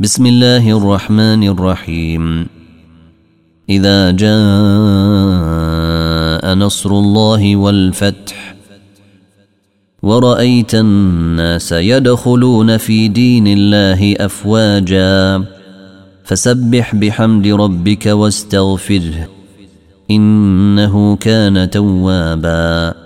بسم الله الرحمن الرحيم. إذا جاء نصر الله والفتح ورأيت الناس يدخلون في دين الله أفواجا فسبح بحمد ربك واستغفره إنه كان توابا.